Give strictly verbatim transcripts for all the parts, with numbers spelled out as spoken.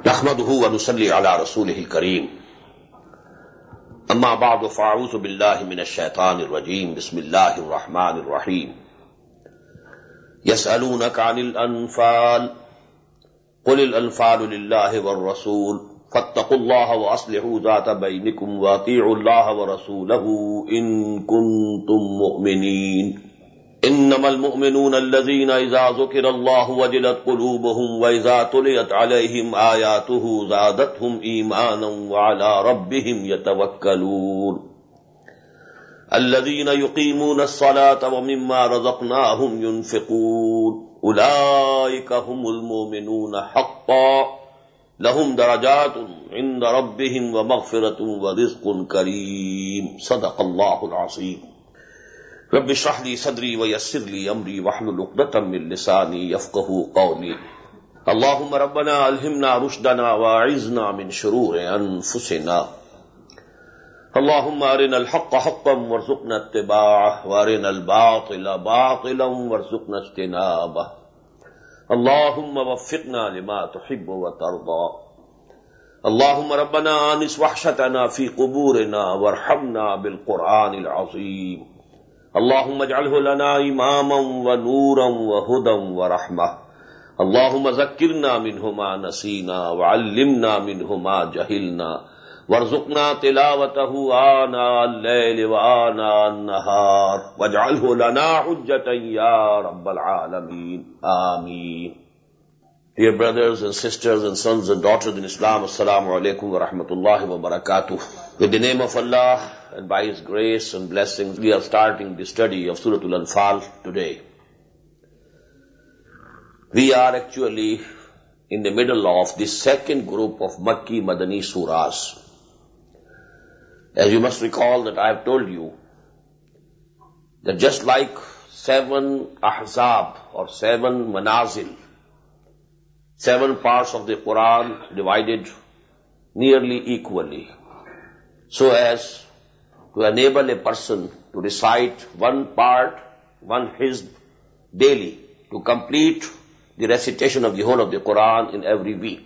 नहमदुहु व नुसल्ली अला रसूलिहिल करीम। अम्मा बअद फ़अऊज़ु बिल्लाहि मिनश शैतानिर रजीम। बिस्मिल्लाहिर रहमानिर रहीम। यसअलूनका अनिल अनफ़ाल क़ुलिल अनफ़ालु लिल्लाहि वर रसूल फत्तक़ुल्लाह व अस्लिहू ज़ाता बैनिकुम व अतीउल्लाह व रसूलहू इन कुन्तुम मुअमिनीन। इन्नमल मुअमिनूना अल्लज़ीना इज़ा ज़ुकिरल्लाहु वजिलत क़ुलूबुहुम व इज़ा तुलियत अलैहिम आयातुहु ज़ादतहुम ईमानन व अला रब्बिहिम यतवक्कलून। अल्लज़ीना युक़ीमूना अस्सलाता व मिम्मा रज़क़नाहुम युनफ़िक़ून। उलाइका हुमुल मुमिनूना हक़्क़न लहुम दरजातुन इंद रब्बिहिम व मग़फ़िरतुन व रिज़्क़ुन करीम। सदक़ल्लाहुल अज़ीम। रब्बि इश्रह ली सदरी व यस्सिर ली अमरी वहलुल उक़दतम मिन लिसानी यफ़क़हू क़ौली। अल्लाहुम्मा रब्बना अल्हिमना रुश्दना व अइज़ना मिन शुरूरि अनफुसिना। अल्लाहुम्मा अरिनल हक़्क़ हक़्क़न वरज़ुक़ना इत्तिबाअह व अरिनल बातिला बातिलन वरज़ुक़ना इज्तिनाबह। अल्लाहुम्मा वफ़्फ़िक़ना लिमा तुहिब्बु व तर्दा। अल्लाहुम्मा रब्बना आनिस वहशतना फ़ी क़ुबूरिना वरहमना बिल क़ुरआनिल अज़ीम। अल्लाहुम्मा इजअलहु लना इमामन व नूरन व हुदन व रहमह। अल्लाहुम्मा ज़क्किरना मिन्हु मा नसीना व अल्लिमना मिन्हु मा जहिलना वरज़ुक़ना तिलावतहु आना अल-लैल व आना अन-नहार वजअलहु लना हुज्जतन या रब्बल आलमीन। आमीन। Dear brothers and sisters and sons and daughters in Islam, Assalamu alaikum wa rahmatullahi wa barakatuh. With the name of Allah and by His grace and blessings, we are starting the study of Surah Al-Anfal today. We are actually in the middle of the second group of Makki Madani surahs. As you must recall that I have told you that just like seven ahzab or seven manazil, seven parts of the Quran divided nearly equally, so as to enable a person to recite one part, one hizb daily, to complete the recitation of the whole of the Quran in every week.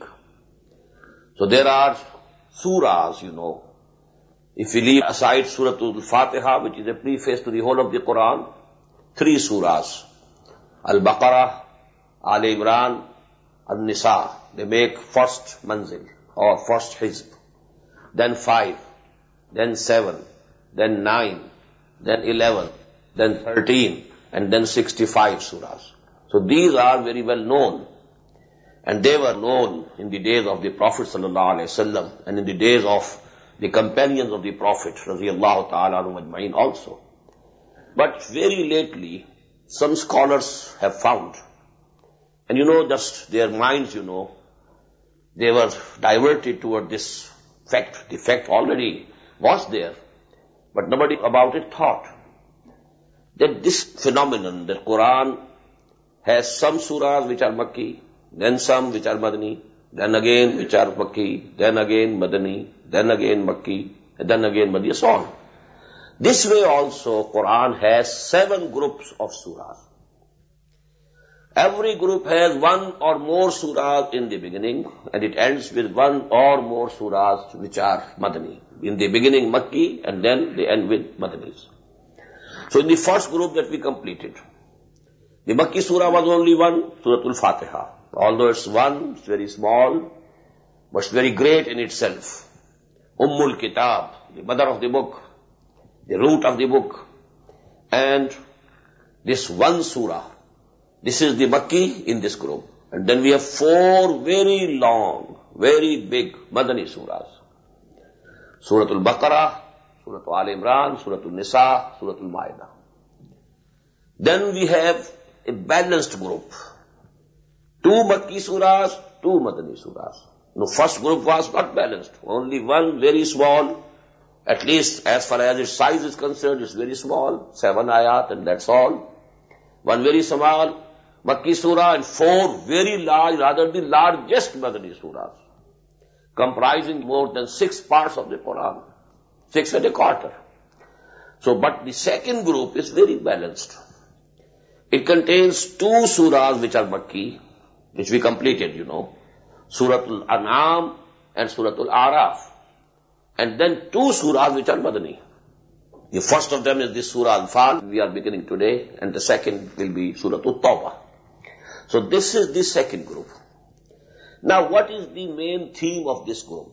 So there are surahs, you know. If we leave aside Surah Al-Fatiha, which is a preface to the whole of the Quran, three surahs, Al-Baqarah, Al-Imran, Al-Nisa, they make first manzil or first hizb, then five, then seven, then nine, then eleven, then thirteen, and then sixty-five surahs. So these are very well known, and they were known in the days of the Prophet sallallahu alaihi wasallam and in the days of the companions of the Prophet radiyallahu ta'ala anhum ajma'in also. But very lately, some scholars have found, and you know, just their minds, you know, they were diverted toward this fact. The fact already was there, but nobody about it thought. That this phenomenon, that Quran has some surahs which are Makki, then some which are Madani, then again which are Makki, then again Madani, then again Makki, and then again Madani, so on. This way also Quran has seven groups of surahs. Every group has one or more surahs in the beginning, and it ends with one or more surahs which are Madani. In the beginning Makki, and then they end with Madanis. So in the first group that we completed, the Makki surah was only one, Surah Al-Fatiha. Although it's one, it's very small, but it's very great in itself. Ummul Kitab, the mother of the book, the root of the book. And this one surah, this is the Makki in this group. And then we have four very long, very big Madani surahs. Surah Al-Baqarah, Surah Al-Imran, Surah Al-Nisa, Surah Al-Ma'idah. Then we have a balanced group. Two Makki surahs, two Madani surahs. No, first group was not balanced. Only one very small, at least as far as its size is concerned, it's very small, seven ayat and that's all. One very small Makki surah and four very large, rather the largest Madani surahs, comprising more than six parts of the Quran, six and a quarter. So, but the second group is very balanced. It contains two surahs which are Makki, which we completed, you know. Suratul An'am and Suratul Araf. And then two surahs which are Madani. The first of them is this Surah Al-Anfal, we are beginning today, and the second will be Suratul Tawbah. So this is the second group. Now what is the main theme of this group?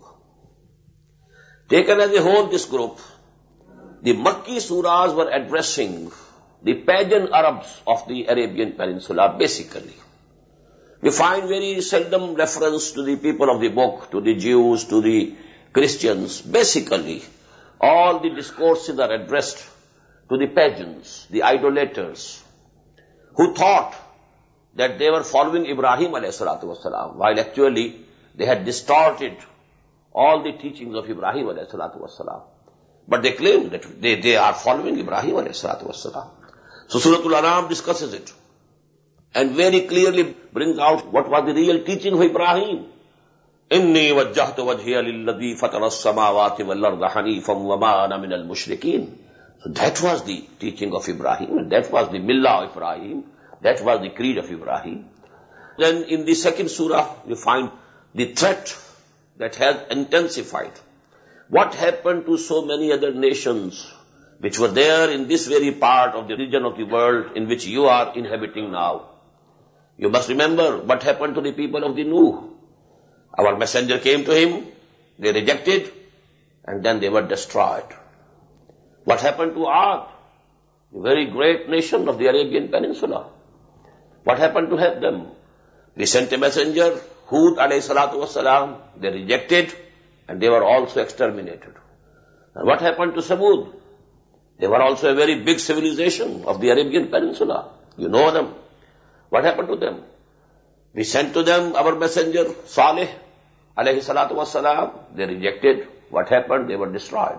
Taken as a whole, this group, the Makki surahs were addressing the pagan Arabs of the Arabian Peninsula basically. We find very seldom reference to the people of the book, to the Jews, to the Christians. Basically, all the discourses are addressed to the pagans, the idolaters, who thought that they were following Ibrahim alayhi salatu wasalam, while actually they had distorted all the teachings of Ibrahim alayhi salatu wasalam. But they claim that they, they are following Ibrahim alayhi salatu wasalam. So Suratul An'am discusses it and very clearly brings out what was the real teaching of Ibrahim. Inni wajjahtu wajhiya lilladhi fatara as-samawati wal-arda hanifan wa ma ana min al-mushrikeen. So that was the teaching of Ibrahim, and that was the millah of Ibrahim, that was the creed of Ibrahim. Then in the second surah, we find the threat that has intensified. What happened to so many other nations which were there in this very part of the region of the world in which you are inhabiting now? You must remember what happened to the people of the Nuh. Our messenger came to him, they rejected, and then they were destroyed. What happened to Ad, a very great nation of the Arabian Peninsula? What happened to them? We sent a messenger, Hud alayhi salatu wasalam, they rejected, and they were also exterminated. And what happened to Samud? They were also a very big civilization of the Arabian Peninsula. You know them. What happened to them? We sent to them our messenger, Salih alayhi salatu wasalam. They rejected. What happened? They were destroyed.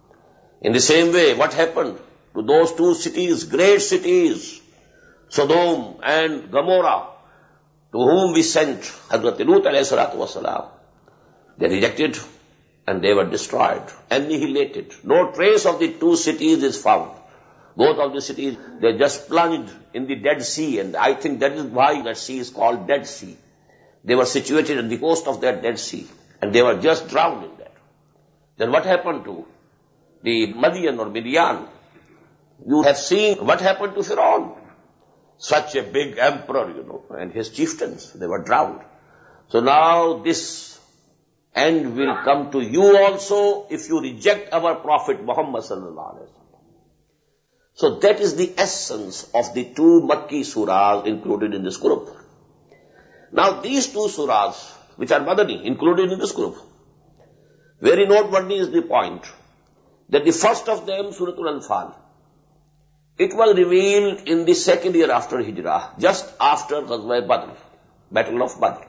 In the same way, what happened to those two cities, great cities, Sodom and Gomorrah, to whom we sent Hazrat Lut alayhi salatu wasalam? They rejected and they were destroyed, annihilated. No trace of the two cities is found. Both of the cities, they just plunged in the Dead Sea, and I think that is why that sea is called Dead Sea. They were situated on the coast of that Dead Sea, and they were just drowned in that. Then what happened to the Madian or Midian? You have seen what happened to Pharaoh. Such a big emperor, you know, and his chieftains, they were drowned. So now this end will come to you also if you reject our Prophet Muhammad sallallahu alaihi wasallam. So that is the essence of the two Makki surahs included in this group. Now these two surahs, which are Madani, included in this group, very noteworthy is the point that the first of them, Suratul Anfal, it was revealed in the second year after Hijrah, just after Ghazwa Badr, Battle of Badr.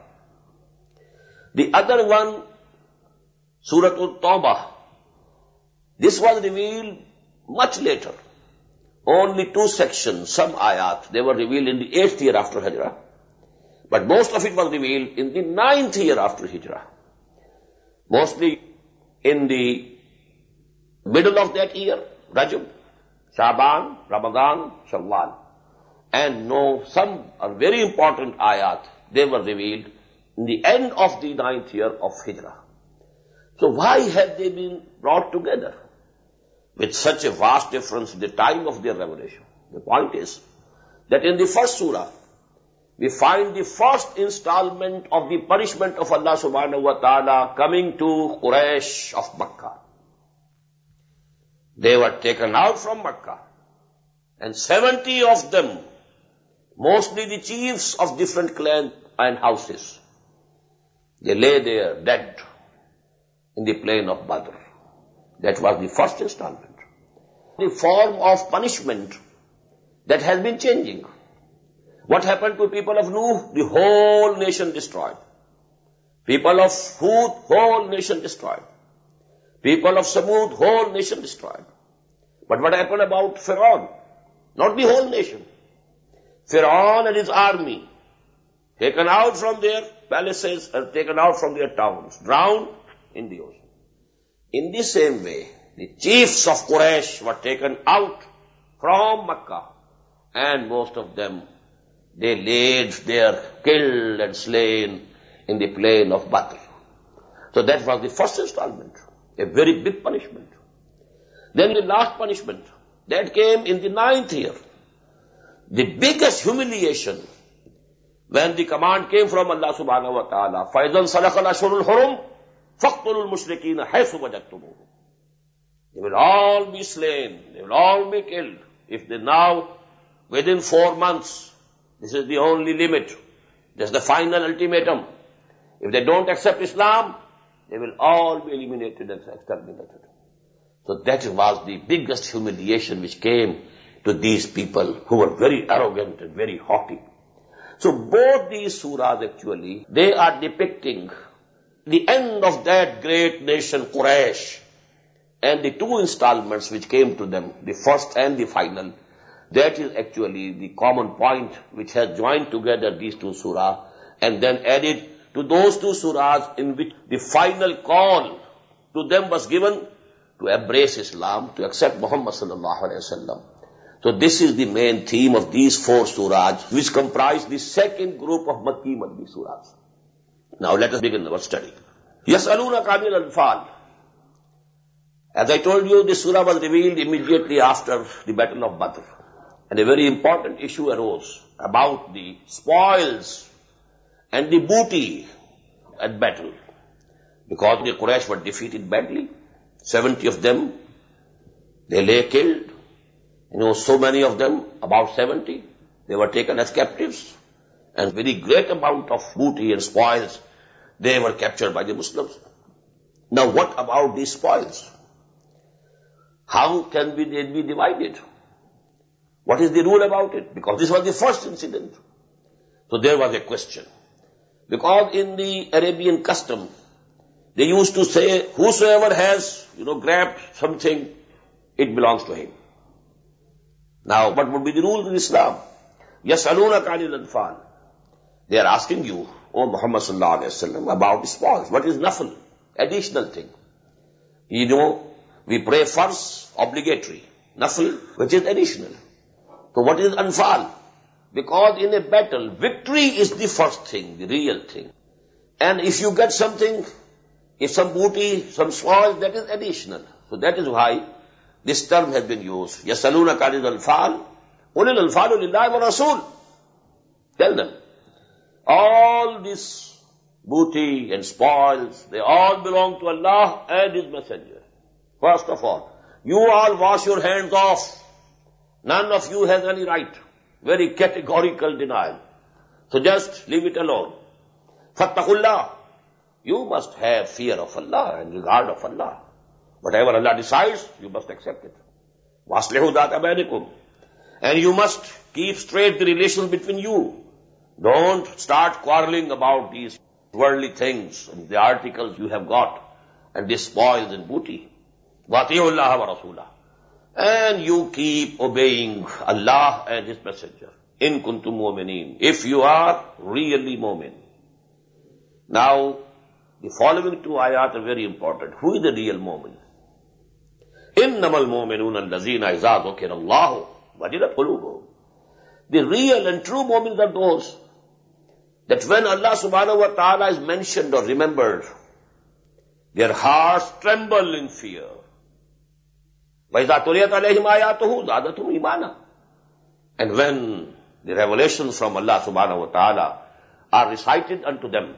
The other one, Suratul Tawbah, this was revealed much later. Only two sections, some ayat, they were revealed in the eighth year after Hijrah. But most of it was revealed in the ninth year after Hijrah. Mostly in the middle of that year, Rajab, Shaban, Ramadan, Shawwal. And no, some are very important ayat, they were revealed in the end of the ninth year of Hijrah. So why have they been brought together with such a vast difference in the time of their revelation? The point is that in the first surah, we find the first installment of the punishment of Allah subhanahu wa ta'ala coming to Quraysh of Makkah. They were taken out from Makkah, and seventy of them, mostly the chiefs of different clans and houses, they lay there dead in the plain of Badr. That was the first installment. The form of punishment that has been changing. What happened to people of Nuh? The whole nation destroyed. People of Hud, whole nation destroyed. People of Samud, whole nation destroyed. But what happened about Pharaoh? Not the whole nation. Pharaoh and his army, taken out from their palaces and taken out from their towns, drowned in the ocean. In the same way, the chiefs of Quraysh were taken out from Makkah, and most of them, they laid there, killed and slain in the plain of Badr. So that was the first installment, a very big punishment. Then the last punishment, that came in the ninth year. The biggest humiliation, when the command came from Allah subhanahu wa ta'ala, فَإِذَنْ صَلَقَ الْأَشْهُرُ الْحُرُمُ فَاقْتُلُوا الْمُشْرِكِينَ حَيْثُ وَجَدتُّمُوهُمْ. They will all be slain, they will all be killed. If they now, within four months, this is the only limit, this is the final ultimatum. If they don't accept Islam, they will all be eliminated and exterminated. So that was the biggest humiliation which came to these people who were very arrogant and very haughty. So both these surahs actually, they are depicting the end of that great nation Quraysh, and the two installments which came to them, the first and the final. That is actually the common point which has joined together these two surahs and then added to those two surahs in which the final call to them was given to embrace Islam, to accept Muhammad sallallahu alaihi wasallam. So this is the main theme of these four surahs, which comprise the second group of Makki Madani surahs. Now let us begin our study. Yas'alunaka 'anil anfal. As I told you, this surah was revealed immediately after the Battle of Badr. And a very important issue arose about the spoils and the booty at battle. Because the Quraysh were defeated badly, seventy of them, they lay killed. You know, so many of them, about seventy, they were taken as captives. And very great amount of booty and spoils, they were captured by the Muslims. Now what about these spoils? How can we, they be divided? What is the rule about it? Because this was the first incident. So there was a question. Because in the Arabian custom, they used to say, whosoever has, you know, grabbed something, it belongs to him. Now, what would be the rule in Islam? Yas'alunaka 'anil anfal. They are asking you, O Muhammad sallallahu alaihi wasallam, about the spoils. What is nafl? Additional thing. You know, we pray first, obligatory. Nafl, which is additional. So what is anfal? Because in a battle, victory is the first thing, the real thing. And if you get something, if some booty, some spoil, that is additional. So that is why this term has been used. Yasaluna kanil al-fal, ulil al-falu lillahi wa rasul. Tell them, all this booty and spoils, they all belong to Allah and His Messenger. First of all, you all wash your hands off. None of you has any right. Very categorical denial. So just leave it alone. Fattaqullah. You must have fear of Allah and regard of Allah. Whatever Allah decides, you must accept it. Waslihu dhata bainakum. And you must keep straight the relations between you. Don't start quarreling about these worldly things and the articles you have got and the spoils and booty. Wati'ullaha wa rasulah. And you keep obeying Allah and His Messenger. In kuntum mu'minin. If you are really mu'min. Now, the following two ayat are very important. Who is the real mu'min? Innamal mu'minuna allazina iza dhukira Allahu wajilat qulubuhum. The real and true mu'mins are those that when Allah subhanahu wa ta'ala is mentioned or remembered, their hearts tremble in fear. وَإِذَا تُلِيَتْ عَلَيْهِمْ آيَاتُهُ زَادَتْهُمْ إِيمَانًا. And when the revelations from Allah subhanahu wa ta'ala are recited unto them,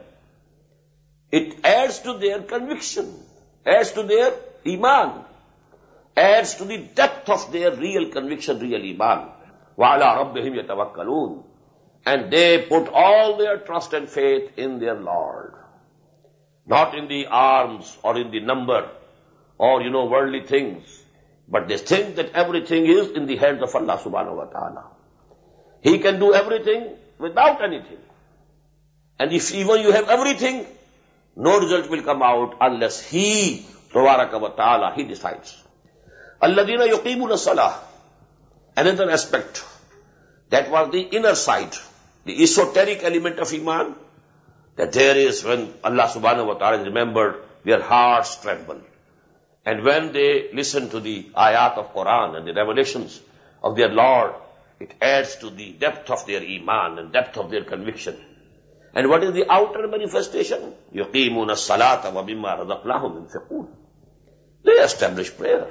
it adds to their conviction, adds to their iman, adds to the depth of their real conviction, real iman. وَعَلَىٰ رَبِّهِمْ يَتَوَكَّلُونَ. And they put all their trust and faith in their Lord. Not in the arms or in the number or, you know, worldly things. But they think that everything is in the hands of Allah subhanahu wa ta'ala. He can do everything without anything. And if even you have everything, no result will come out unless He, tabaraka wa ta'ala, He decides. Alladhina yuqimuna salah. Another aspect. That was the inner side, the esoteric element of iman. That there is, when Allah subhanahu wa ta'ala is remembered, their hearts tremble. And when they listen to the ayat of Quran and the revelations of their Lord, it adds to the depth of their iman and depth of their conviction. And what is the outer manifestation? يُقِيمُونَ الصَّلَاةَ وَمِمَّا رَزَقْنَاهُمْ يُنْفِقُونَ. They establish prayer.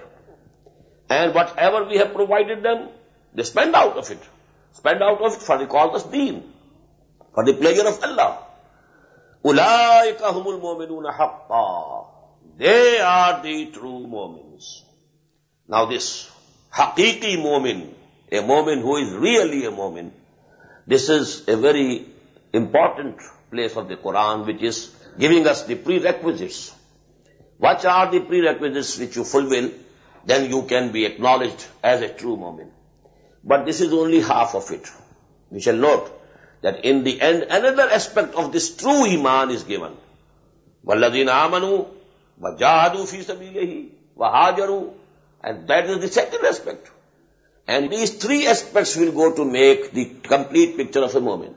And whatever we have provided them, they spend out of it. Spend out of it for the cause of deen, for the pleasure of Allah. أُولَٰئِكَ هُمُ الْمُؤْمِنُونَ حَقًّا. They are the true mu'mins. Now this haqiqi mu'min, a mu'min who is really a mu'min, this is a very important place of the Quran which is giving us the prerequisites. What are the prerequisites which you fulfill? Then you can be acknowledged as a true mu'min. But this is only half of it. We shall note that in the end, another aspect of this true iman is given. وَالَّذِينَ آمَنُوا وَجَاهَدُوا فِي سَبِيلِهِ وَهَاجَرُوا. And that is the second aspect. And these three aspects will go to make the complete picture of a mu'min.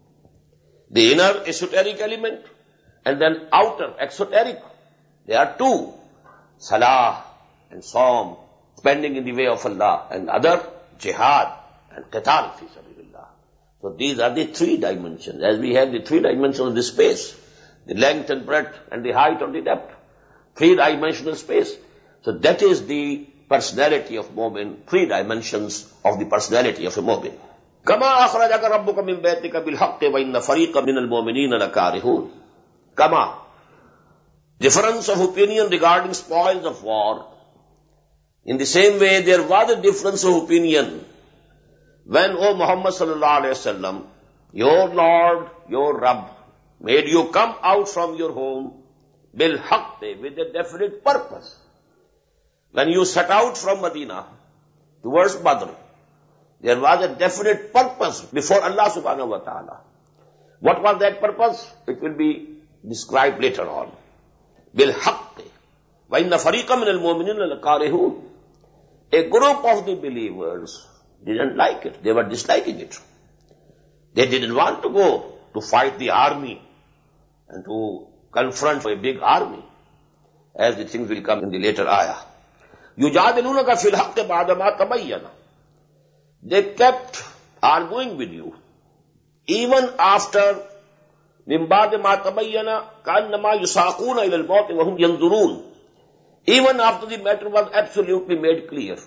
The inner esoteric element and then outer exoteric. There are two. Salah and Sawm, spending in the way of Allah, and other jihad and qital fi sabilillah. So these are the three dimensions. As we have the three dimensions of the space, the length and breadth and the height or the depth. Three-dimensional space. So that is the personality of mu'min, three dimensions of the personality of a mu'min. كَمَا أَخْرَجَكَ رَبُّكَ مِنْ بَيْتِكَ بِالْحَقِّ وَإِنَّ فَرِيقًا مِنَ الْمُؤْمِنِينَ لَكَارِهُونَ. Kama. Difference of opinion regarding spoils of war. In the same way, there was a difference of opinion when, O Muhammad sallallahu alayhi wa sallam, your Lord, your Rabb, made you come out from your home bil haqq, with a definite purpose. When you set out from Medina towards Badr, there was a definite purpose before Allah subhanahu wa ta'ala. What was that purpose? It will be described later on. Bil haqq. Wa inna fariqan min al-mu'minina lakarihun. A group of the believers didn't like it. They were disliking it. They didn't want to go to fight the army and to confront a big army, as the things will come in the later ayah. يُجَادِلُونَكَ فِي الْحَقِّ بَعْدَمَا تَبَيَّنَ. They kept arguing with you, even after مِنْ بَعْدِ مَا تَبَيَّنَ كَأَنَّمَا يُسَاقُونَ إِلَى الْمَوْتِ وَهُمْ يَنْظُرُونَ. Even after the matter was absolutely made clear,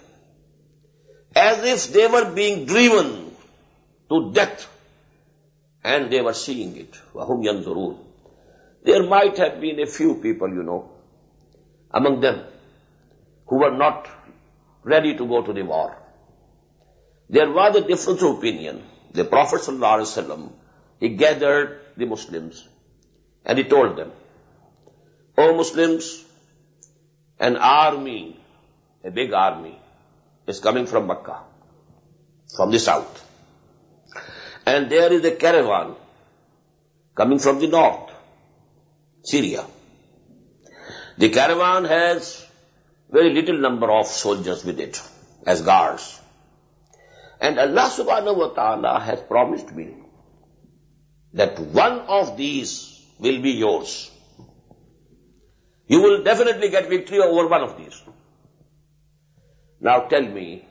as if they were being driven to death, and they were seeing it. وَهُمْ يَنْظُرُونَ. There might have been a few people, you know, among them, who were not ready to go to the war. There was a difference of opinion. The Prophet ﷺ, he gathered the Muslims and he told them, O Muslims, an army, a big army, is coming from Makkah, from the south. And there is a caravan coming from the north, Syria. The caravan has very little number of soldiers with it as guards. And Allah subhanahu wa ta'ala has promised me that one of these will be yours. You will definitely get victory over one of these. Now tell me,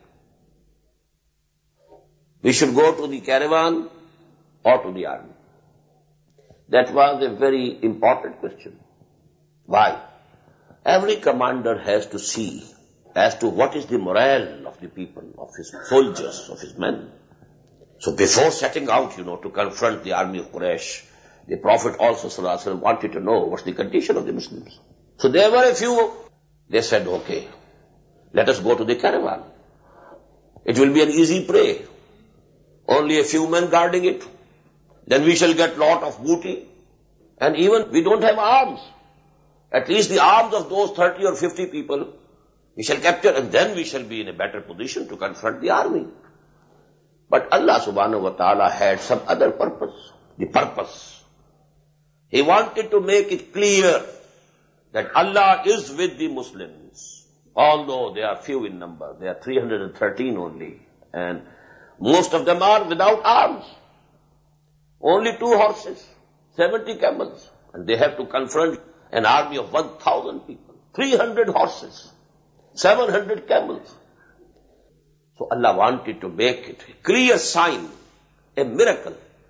we should go to the caravan or to the army? That was a very important question. Why? Every commander has to see as to what is the morale of the people, of his soldiers, of his men. So before setting out, you know, to confront the army of Quraysh, the Prophet also sallallahu alaihi wasallam wanted to know what's the condition of the Muslims. So there were a few, they said, okay, let us go to the caravan. It will be an easy prey. Only a few men guarding it. Then we shall get lot of booty. And even we don't have arms. At least the arms of those thirty or fifty people we shall capture, and then we shall be in a better position to confront the army. But Allah subhanahu wa ta'ala had some other purpose. The purpose. He wanted to make it clear that Allah is with the Muslims. Although they are few in number. They are three hundred thirteen only. And most of them are without arms. Only two horses, seventy camels. And they have to confront an army of one thousand people. three hundred horses, seven hundred camels. So Allah wanted to make it a clear sign, a miracle,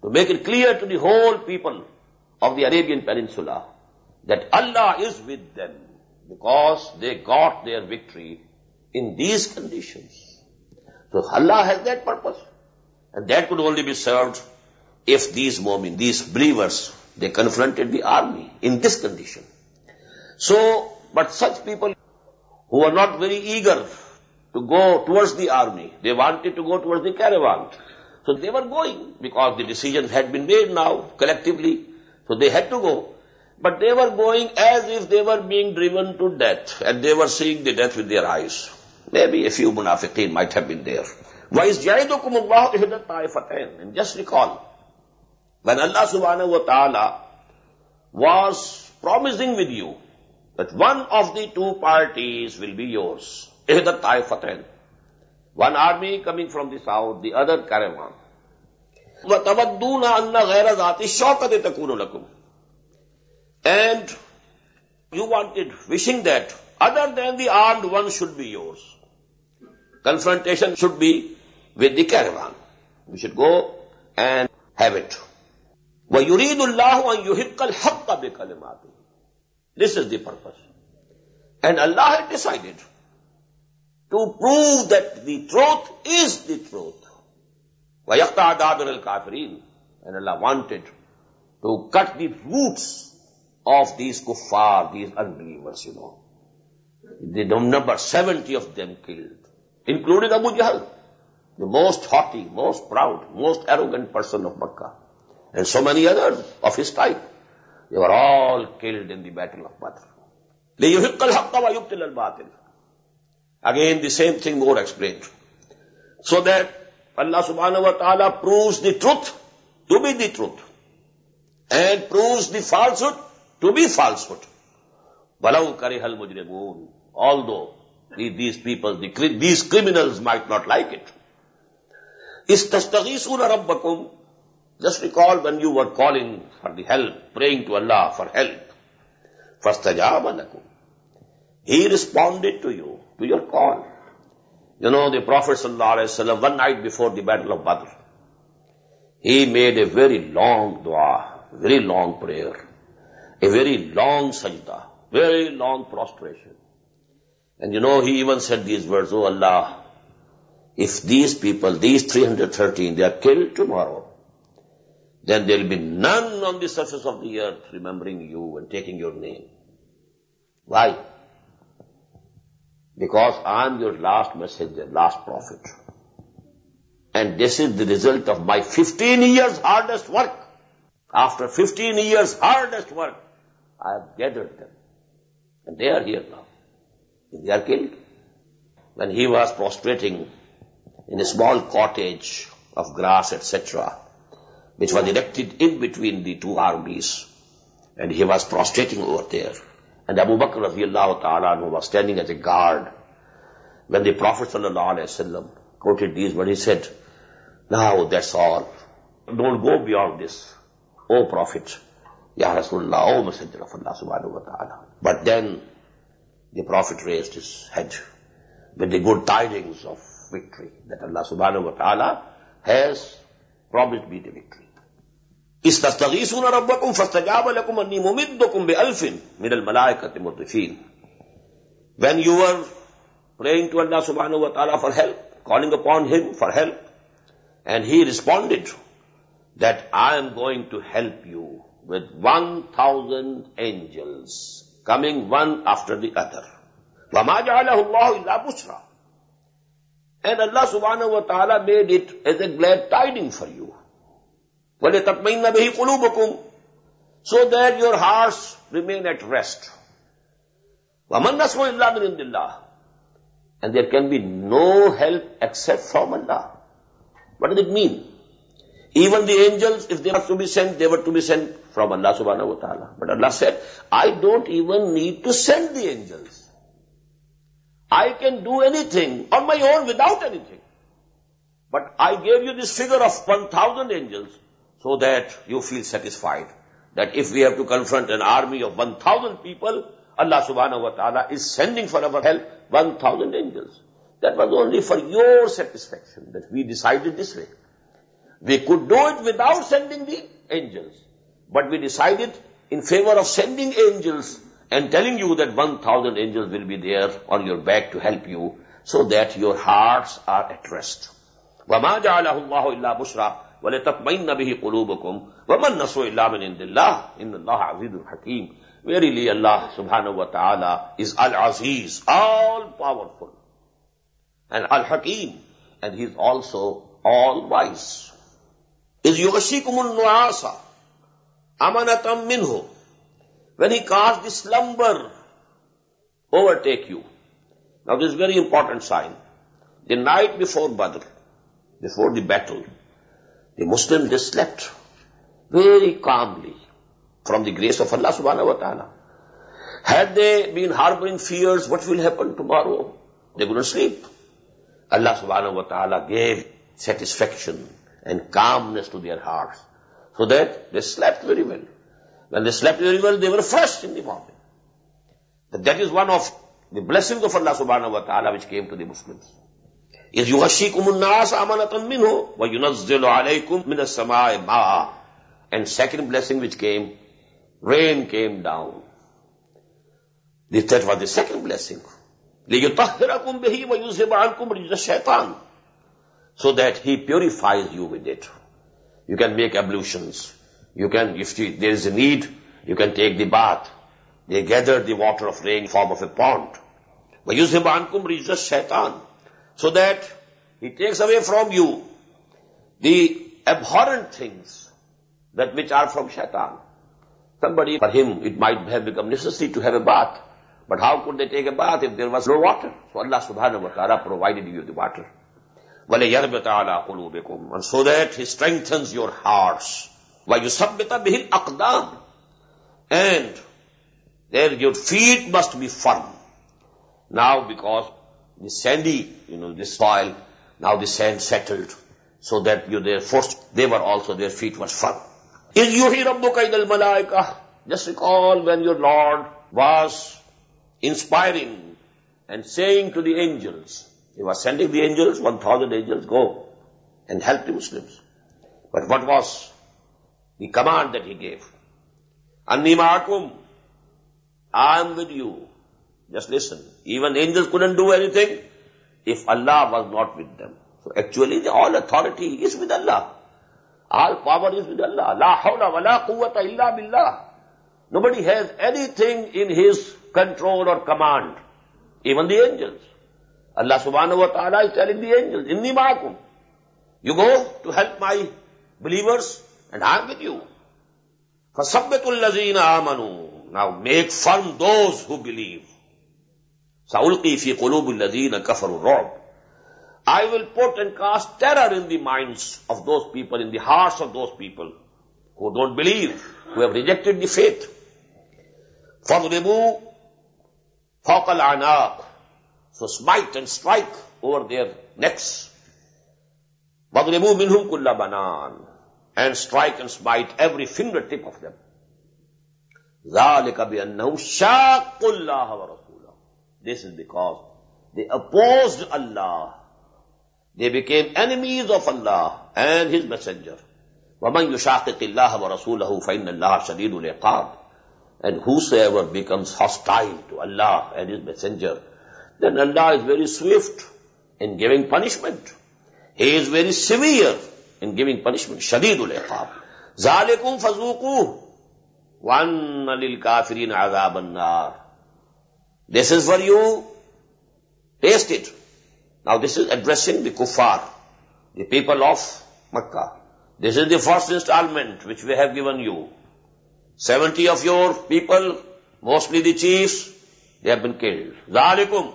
to make it clear to the whole people of the Arabian Peninsula that Allah is with them because they got their victory in these conditions. So Allah has that purpose. And that could only be served if these mu'min, these believers, they confronted the army in this condition. So, but such people who are not very eager to go towards the army, they wanted to go towards the caravan. So they were going because the decisions had been made now collectively. So they had to go. But they were going as if they were being driven to death and they were seeing the death with their eyes. Maybe a few munafiqeen might have been there. وَإِذْ جَعِدُكُمُ اللَّهُ إِحْدَى الطَّائِفَتَيْنِ. And just recall, when Allah subhanahu wa ta'ala was promising with you that one of the two parties will be yours. إِحْدَى الطَّائِفَتَيْنِ. One army coming from the south, the other caravan. وَتَوَدُّونَ أَنَّ غَيْرَ ذَاتِ الشَّوْكَةِ تَكُونُ لَكُمْ. And you wanted, wishing that other than the armed one should be yours. Confrontation should be with the caravan. We should go and have it. وَيُرِيدُ اللَّهُ أَن يُحِقَّ الْحَقَّ بِكَلِمَاتِهِ. This is the purpose. And Allah had decided to prove that the truth is the truth. وَيَقْطَعَ دَابِرَ الْكَافِرِينَ. And Allah wanted to cut the roots of these kuffar, these unbelievers, you know. The number seventy of them killed, including Abu Jahl, the most haughty, most proud, most arrogant person of Makkah, and so many others of his type. They were all killed in the battle of Badr. لِيُحِقَّ الْحَقَّ وَيُبْطِلَ الْبَاطِلَ. Again, the same thing more explained. So that Allah subhanahu wa ta'ala proves the truth to be the truth and proves the falsehood to be falsehood. وَلَوْ كَرِهَ الْمُجْرِمُونَ. Although these people, these criminals might not like it. إِسْتَسْتَغِيثُونَ رَبَّكُمْ. Just recall when you were calling for the help, praying to Allah for help. فَاسْتَجَابَ لَكُمْ. He responded to you, to your call. You know, the Prophet sallallahu alaihi wasallam, one night before the battle of Badr, he made a very long dua, very long prayer, a very long sajda, very long prostration. And you know, he even said these words, "Oh Allah, if these people, these three hundred thirteen, they are killed tomorrow, then there will be none on the surface of the earth remembering you and taking your name." Why? Because I am your last messenger, last prophet. And this is the result of my fifteen years hardest work. After fifteen years hardest work, I have gathered them. And they are here now. They are killed. When he was prostrating in a small cottage of grass, et cetera, which was erected in between the two armies, and he was prostrating over there. And Abu Bakr radiallahu ta'ala was standing as a guard. When the Prophet sallallahu alaihi wasallam quoted these words, he said, "Now that's all. Don't go beyond this, O Prophet, Ya Rasulullah, O Messenger of Allah subhanahu wa ta'ala." But then the Prophet raised his head with the good tidings of victory, that Allah subhanahu wa ta'ala has promised me the victory. إِسْتَسْتَغِيثُونَ رَبَّكُمْ فَاسْتَجَابَ لَكُمْ أَنِّي مُمِدُّكُمْ بِأَلْفٍ مِنَ الْمَلَائِكَةِ مُرْدِفِينَ. When you were praying to Allah subhanahu wa ta'ala for help, calling upon Him for help, and He responded that I am going to help you with one thousand angels, coming one after the other. وَمَا جَعَلَهُ اللَّهُ إِلَّا بُشْرًا. And Allah subhanahu wa ta'ala made it as a glad tiding for you. وَلِتَطْمَئِنَّ بِهِ قُلُوبُكُمْ, so that your hearts remain at rest. وَمَنْ نَصْرُ إِلَّا مِنْ عِنْدِ اللَّهِ. And there can be no help except from Allah. What does it mean? Even the angels, if they were to be sent, they were to be sent from Allah subhanahu wa ta'ala. But Allah said, I don't even need to send the angels. I can do anything on my own without anything. But I gave you this figure of one thousand angels so that you feel satisfied that if we have to confront an army of one thousand people, Allah subhanahu wa ta'ala is sending for our help one thousand angels. That was only for your satisfaction that we decided this way. We could do it without sending the angels. But we decided in favor of sending angels and telling you that one thousand angels will be there on your back to help you, so that your hearts are at rest. وَمَا جَعَلَهُ اللَّهُ إِلَّا بُشْرًا وَلِتَطْمَئِنَّ بِهِ قُلُوبُكُمْ وَمَا النَّصْرُ إِلَّا مِنْ عِنْدِ اللَّهِ إِنَّ اللَّهَ عَزِيزٌ حَكِيمٌ. Verily Allah subhanahu wa ta'ala is Al-Aziz, all-powerful, and Al-Hakim, and He is also all-wise. إِذْ يُغَشِّيكُمُ النُّعَاسَ أَمَنَةً مِّنْهُ. When He caused the slumber overtake you. Now this is a very important sign. The night before Badr, before the battle, the Muslims, they slept very calmly from the grace of Allah subhanahu wa ta'ala. Had they been harboring fears, what will happen tomorrow? They couldn't sleep. Allah subhanahu wa ta'ala gave satisfaction and calmness to their hearts, so that they slept very well. When they slept very well, they were fresh in the morning. But that is one of the blessings of Allah subhanahu wa ta'ala which came to the Muslims. إِذْ يُغَشِّيكُمُ النَّاسَ أَمَنَةً مِّنْهُ وَيُنَزِّلُ عَلَيْكُمْ مِنَ السَّمَاءِ مَاءً. And second blessing which came, rain came down. That was the second blessing. لِيُطَهِّرَكُمْ بِهِ وَيُذْهِبَ عَنْكُمْ رِجْزَ الشَّيْطَانِ. So that He purifies you with it. You can make ablutions. You can, if there is a need, you can take the bath. They gather the water of rain in form of a pond. وَيُذْهِبَ عَنْكُمْ رِجْزَ الشَّيْطَانِ. So that He takes away from you the abhorrent things, that which are from shaitan. Somebody, for him, it might have become necessary to have a bath. But how could they take a bath if there was no water? So Allah subhanahu wa ta'ala provided you the water. وَلِيَرْبِطَ عَلَىٰ قُلُوبِكُمْ. And so that He strengthens your hearts. وَيُثَبِّتَ بِهِ الْأَقْدَامِ. And there your feet must be firm. Now because the sandy, you know, this soil, now the sand settled, so that you, their foot, they were also, their feet were firm. إِذْ يُوحِي رَبُّكَ إِلَى الْمَلَائِكَةِ. Just recall when your Lord was inspiring and saying to the angels, He was sending the angels, one thousand angels, go and help the Muslims. But what was the command that He gave? أَنِّي مَعَكُمْ. I am with you. Just listen. Even angels couldn't do anything if Allah was not with them. So actually, the all authority is with Allah. All power is with Allah. La hawla wa la quwwata illa billah. Nobody has anything in His control or command. Even the angels. Allah subhanahu wa ta'ala is telling the angels, Inni ma'akum. You go to help my believers, and I am with you. فَثَبِّتُ الَّذِينَ آمَنُوا. Now make firm those who believe. سَأُلْقِي فِي قُلُوبِ الَّذِينَ كَفَرُوا الرُّعْبَ. I will put and cast terror in the minds of those people, in the hearts of those people who don't believe, who have rejected the faith. فَضْرِبُوا فَوْقَ الْعَنَاقِ. So smite and strike over their necks. وَضْرِبُوا مِنْهُمْ كُلَّ بَنَانٍ. And strike and smite every fingertip of them. ذَلِكَ بِأَنَّهُمْ شَاقُّوا اللَّهَ وَرَسُولَهُ. This is because they opposed Allah. They became enemies of Allah and His Messenger. وَمَنْ يُشَاقِقِ اللَّهَ وَرَسُولَهُ فَإِنَّ اللَّهَ شَدِيدُ الْعِقَابِ. And whosoever becomes hostile to Allah and His Messenger, then Allah is very swift in giving punishment. He is very severe in giving punishment. شَدِيدُ الْعِقَابِ. ذَلِكُمْ فَذُوقُوهُ وَأَنَّ لِلْكَافِرِينَ عَذَابَ النَّارِ. This is for you. Taste it. Now this is addressing the kuffar, the people of Makkah. This is the first installment which we have given you. Seventy of your people, mostly the chiefs, they have been killed. ذَلِكُمْ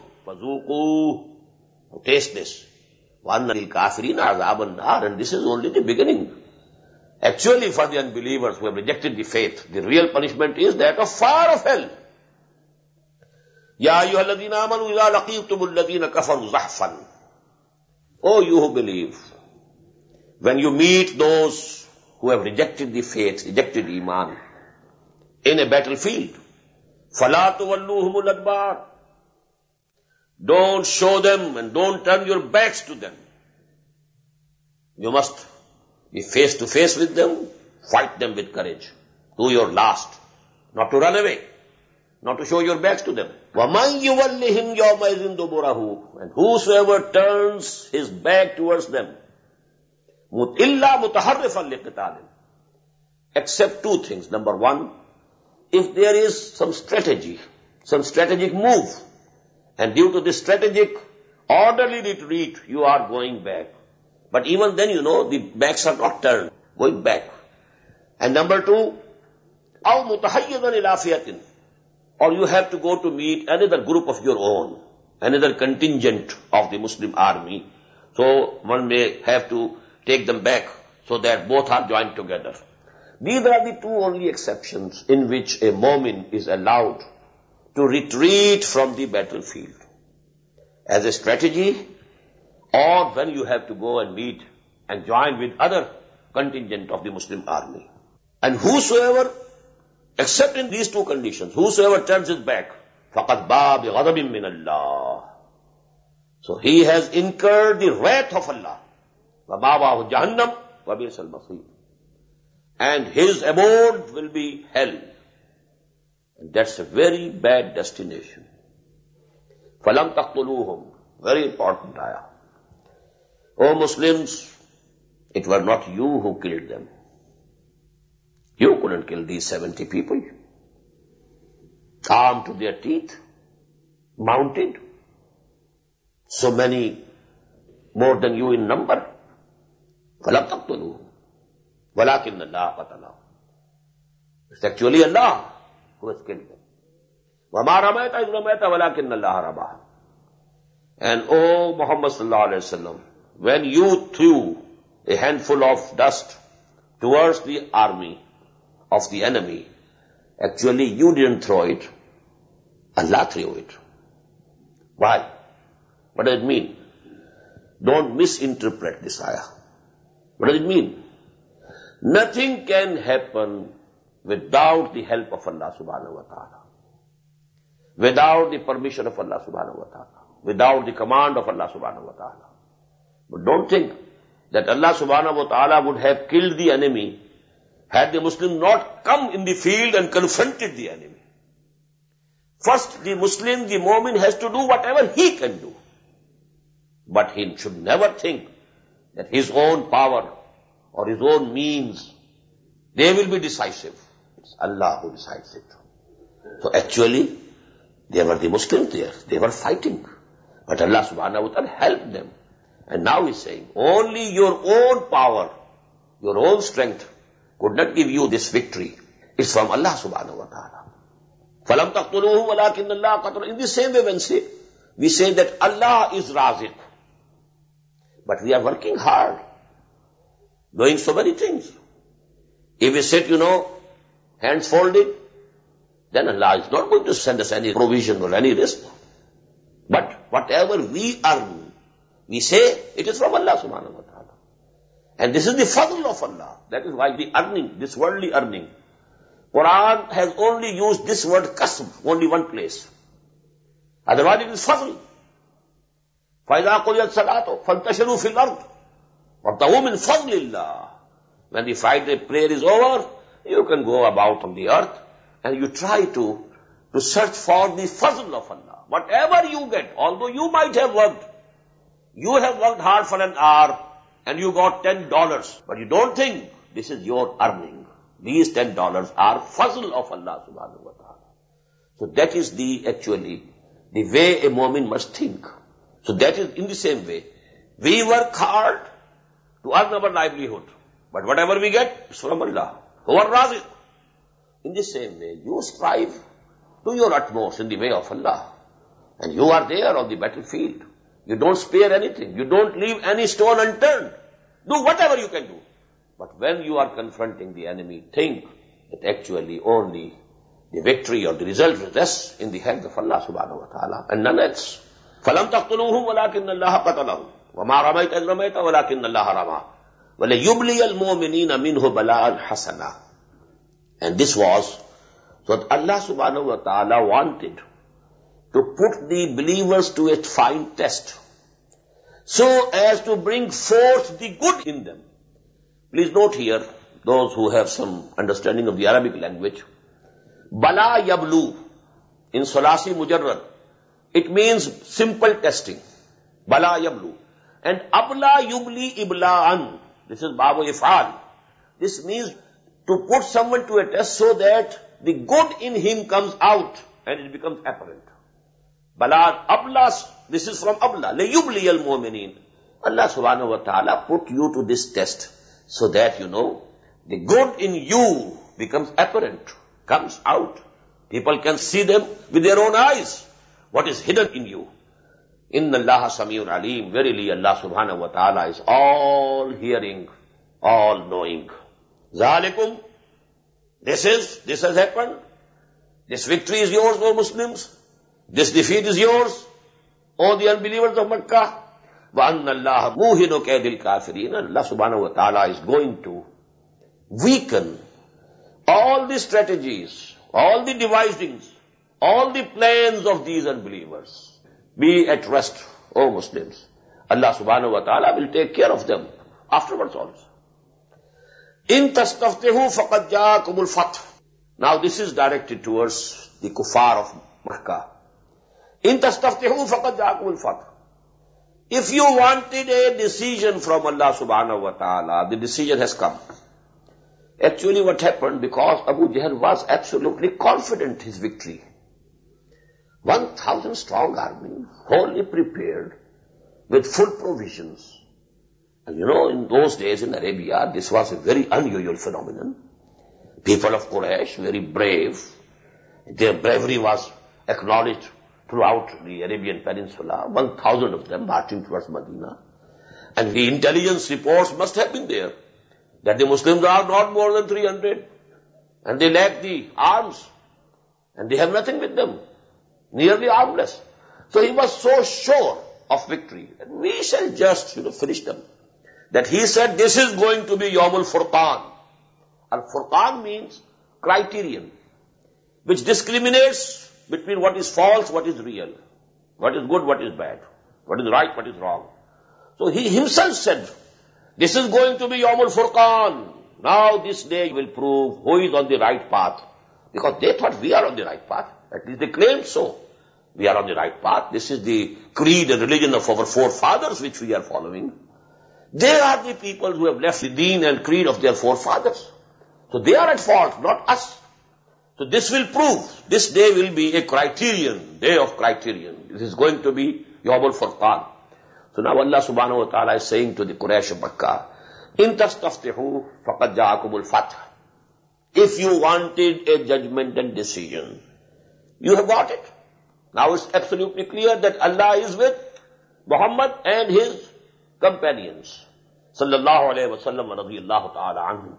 فَذُوقُوا. Taste this. وَأَنَّ لِلْكَافِرِينَ عَذَابَ النَّارِ. And this is only the beginning. Actually, for the unbelievers who have rejected the faith, the real punishment is that of fire of hell. Ya ayyuhal ladhina amanu idha laqītumul ladhina kafaru zahfan. Oh, you who believe, when you meet those who have rejected the faith, rejected Iman, in a battlefield, فَلَا تُوَلُّوهُمُ الْأَدْبَارِ. Don't show them and don't turn your backs to them. You must Be face to face with them, fight them with courage. Do your last. Not to run away. Not to show your backs to them. وَمَنْ يُوَلِّهِمْ يَوْمَئِذٍ دُبُرَهُ. And whosoever turns his back towards them, إِلَّا مُتَحَرِّفًا لِقِتَالٍ. Except two things. Number one, if there is some strategy, some strategic move, and due to this strategic orderly retreat, you are going back. But even then, you know, the backs are not turned, going back. And number two, أَوْ مُتَحَيِّضًا إِلَى فِيَةٍ. Or you have to go to meet another group of your own, another contingent of the Muslim army. So one may have to take them back so that both are joined together. These are the two only exceptions in which a mu'min is allowed to retreat from the battlefield. As a strategy, or when you have to go and meet and join with other contingent of the Muslim army. And whosoever, except in these two conditions, whosoever turns his back, فَقَدْ بَا بِغَضَبٍ مِّنَ اللَّهِ. So he has incurred the wrath of Allah. وَمَاوَاهُ جَهَنَّمْ وَبِئْسَ الْمَصِيرُ. And his abode will be hell. And that's a very bad destination. فَلَمْ تَقْتُلُوهُمْ. Very important ayah. O Muslims, it were not you who killed them. You couldn't kill these seventy people. Armed to their teeth, mounted, so many more than you in number. فَلَمْ تَقْتُلُوهُمْ وَلَكِنَّ اللَّهَ قَتَلَهُمْ. It's actually Allah who has killed them. وَمَا رَمَيْتَ إِذْ رَمَيْتَ وَلَكِنَّ اللَّهَ رَمَى. And O Muhammad sallallahu alayhi wa sallam, when you threw a handful of dust towards the army of the enemy, actually you didn't throw it, Allah threw it. Why? What does it mean? Don't misinterpret this ayah. What does it mean? Nothing can happen without the help of Allah subhanahu wa ta'ala, without the permission of Allah subhanahu wa ta'ala, without the command of Allah subhanahu wa ta'ala. But don't think that Allah subhanahu wa ta'ala would have killed the enemy had the Muslim not come in the field and confronted the enemy. First, the Muslim, the mu'min, has to do whatever he can do. But he should never think that his own power or his own means, they will be decisive. It's Allah who decides it. So actually, they were the Muslims there. They were fighting. But Allah subhanahu wa ta'ala helped them. And now he's saying, only your own power, your own strength could not give you this victory. It's from Allah subhanahu wa ta'ala. فَلَمْ تَقْتُلُوهُ وَلَكِنَّ اللَّهَ قَتَلَهُ. In the same way when say, we say that Allah is Raziq. But we are working hard, doing so many things. If we sit, you know, hands folded, then Allah is not going to send us any provision or any risk. But whatever we earn, we say it is from Allah subhanahu wa ta'ala. And this is the fadl of Allah. That is why the earning, this worldly earning, Quran has only used this word kasb, only one place. Otherwise it is fadl. فَإِذَا قُلِيَتْ صَلَاتُ فَانْتَشِرُوا فِي الْأَرْضِ وَابْتَغُوا مِنْ فَضْلِ اللَّهِ. When the Friday prayer is over, you can go about on the earth and you try to, to search for the fazl of Allah. Whatever you get, although you might have worked, you have worked hard for an hour and you got ten dollars, but you don't think this is your earning. These ten dollars are fazl of Allah subhanahu wa ta'ala. So that is the, actually, the way a mu'min must think. So that is in the same way. We work hard to earn our livelihood. But whatever we get, it's from Allah. Huwa Raziq. In the same way, you strive to your utmost in the way of Allah. And you are there on the battlefield. You don't spare anything. You don't leave any stone unturned. Do whatever you can do. But when you are confronting the enemy, think that actually only the victory or the result rests in the hands of Allah subhanahu wa ta'ala and none else. فَلَمْ تَقْتُلُوهُمْ وَلَكِنَّ اللَّهَ قَتَلَهُمْ وَمَا رَمَيْتَ إِذْ رَمَيْتَ وَلَكِنَّ اللَّهَ رَمَى وَلَيُبْلِيَ الْمُؤْمِنِينَ مِنْهُ بَلَاءً حَسَنًا. And this was so that Allah subhanahu wa ta'ala wanted to put the believers to a fine test, so as to bring forth the good in them. Please note here, those who have some understanding of the Arabic language, Bala Yablu in Salasi Mujarrad, it means simple testing. Bala Yablu. And Abla Yubli Ibla'an. This is Babu If'al. This means to put someone to a test so that the good in him comes out and it becomes apparent. Bala Abla, this is from Abla. Le Yubli al Mu'minin. Allah subhanahu wa ta'ala put you to this test so that, you know, the good in you becomes apparent, comes out. People can see them with their own eyes. What is hidden in you? Inna Allah Samiun Alim. Verily Allah subhanahu wa ta'ala is all hearing, all knowing. Zalikum. This is, this has happened. This victory is yours, O Muslims. This defeat is yours, O the unbelievers of Makkah. وَأَنَّ اللَّهَ مُوهِنُ كَيْدِ الْكَافِرِينَ. Allah subhanahu wa ta'ala is going to weaken all the strategies, all the devisings, all the plans of these unbelievers. Be at rest, O Muslims. Allah subhanahu wa ta'ala will take care of them afterwards also. In tastaftihu faqad ja'akumul fath. Now this is directed towards the kuffar of Makkah. In tastaftihu faqad ja'akumul fath. If you wanted a decision from Allah subhanahu wa ta'ala, the decision has come. Actually what happened, because Abu Jahl was absolutely confident his victory. One thousand strong army, wholly prepared, with full provisions. And you know, in those days in Arabia, this was a very unusual phenomenon. People of Quraysh, very brave. Their bravery was acknowledged throughout the Arabian Peninsula. One thousand of them marching towards Medina. And the intelligence reports must have been there, that the Muslims are not more than three hundred. And they lack the arms. And they have nothing with them. Nearly armless. So he was so sure of victory. And we shall just, you know, finish them. That he said, this is going to be Yawmul Furqan. Al-Furqan means criterion, which discriminates between what is false, what is real, what is good, what is bad, what is right, what is wrong. So he himself said, this is going to be Yawmul Furqan. Now this day will prove who is on the right path. Because they thought we are on the right path. At least they claimed so. We are on the right path. This is the creed and religion of our forefathers which we are following. They are the people who have left the deen and creed of their forefathers. So they are at fault, not us. So this will prove, this day will be a criterion, day of criterion. This is going to be Yawmul Furqan. So now Allah subhanahu wa ta'ala is saying to the Quraysh of Makkah, In tastaftihu faqad ja'akumul fath. If you wanted a judgment and decision, you have got it. Now it's absolutely clear that Allah is with Muhammad and his companions. Sallallahu alayhi wa sallam wa radiyallahu ta'ala anhu.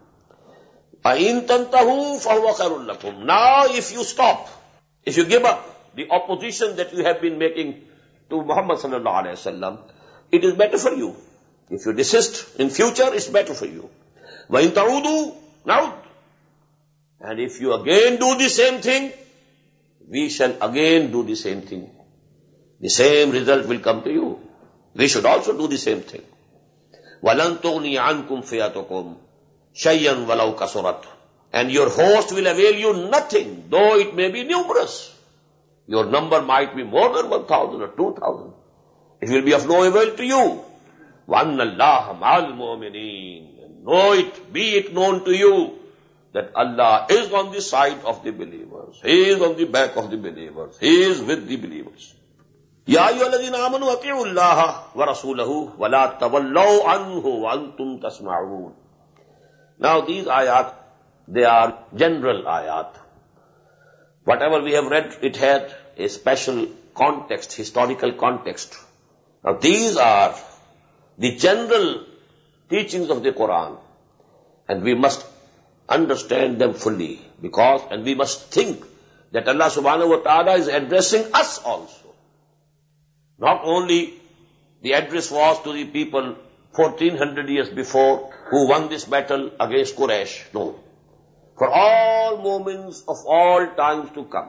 Ain tantahu fahuwa khairul lakum. Now if you stop, if you give up the opposition that you have been making to Muhammad sallallahu alayhi wa sallam, it is better for you. If you desist in future, it's better for you. Wa in ta'udu, now. And if you again do the same thing, we shall again do the same thing. The same result will come to you. We should also do the same thing. وَلَن تُغْنِيَ عَنْكُمْ فِيَتُكُمْ شَيْئًا وَلَوْ كَثُرَتْ. And your host will avail you nothing, though it may be numerous. Your number might be more than one thousand or two thousand. It will be of no avail to you. وَأَنَّ اللَّهَ مَعَ الْمُؤْمِنِينَ. Know it, be it known to you, that Allah is on the side of the believers. He is on the back of the believers. He is with the believers. Ya ayyuhalladhina amanu ati'u Allah wa rasulahu wa la tawallaw anhu wa antum tasma'un. Now these ayat, they are general ayat. Whatever we have read, it had a special context, historical context. Now these are the general teachings of the Quran. And we must understand them fully, because, and we must think that Allah subhanahu wa ta'ala is addressing us also. Not only the address was to the people fourteen hundred years before who won this battle against Quraysh. No. For all moments of all times to come.